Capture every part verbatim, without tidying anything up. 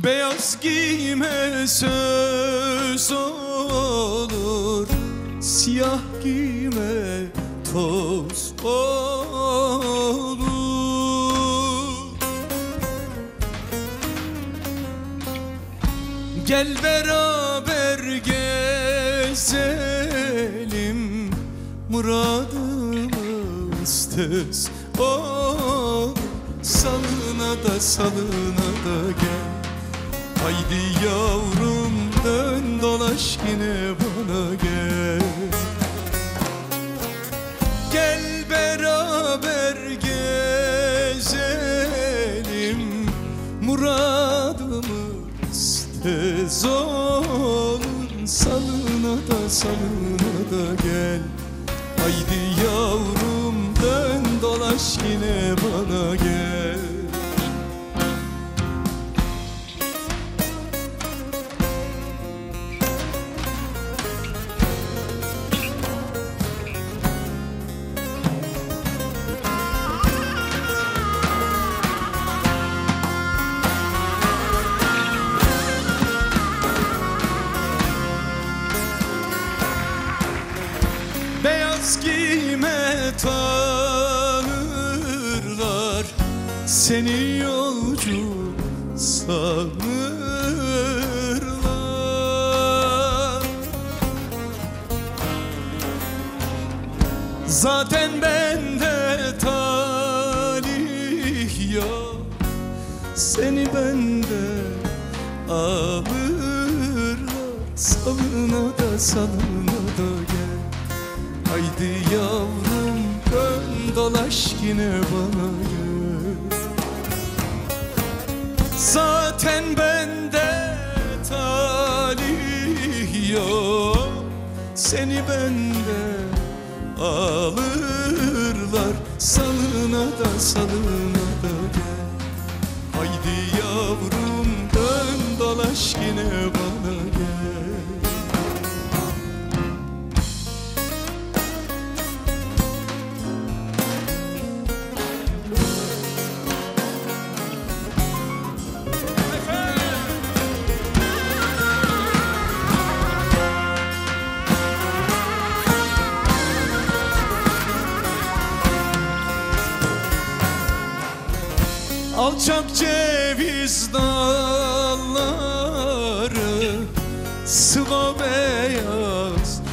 Beyaz giyme söz olur, siyah giyme toz olur. Gel beraber gezelim, muradımız tez olur. Salına da salına da gel. Haydi yavrum dön dolaş yine bana gel. Gel beraber gezelim, muradımız tez olur. Salına da salına da gel. Haydi yavrum dön dolaş yine bana gel. Beyaz giyme tanırlar, seni yolcu sanırlar. Zaten bende talih yok, seni benden alırlar. Salına da salına da gel. Haydi yavrum dön dolaş yine bana gel. Zaten bende talih yok, seni benden alırlar. Salına da salına da gel. Haydi yavrum dön dolaş yine bana gel. Alçak ceviz dalları, sıva beyaz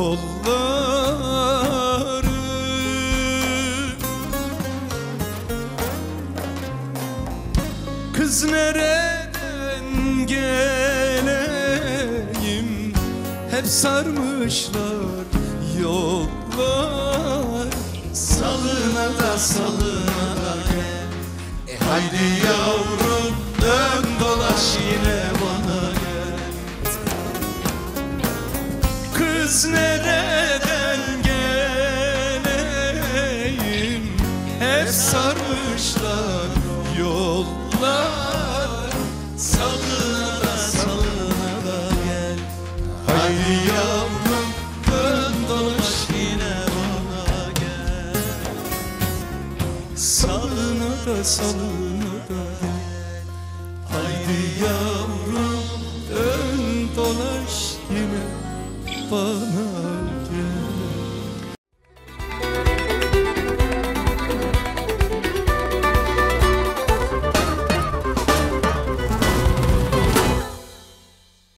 kolları. Kız nereden geleyim, hep sarmışlar yollar. Salına da salına da gel. Haydi yavrum dön dolaş yine bana gel. Kız nereden geleyim, hep sarmışlar yollar. Salına da salına da gel. Haydi yavrum dön dolaş yine bana gel. Salına da salına da gel. Haydi yavrum dön dolaş yine bana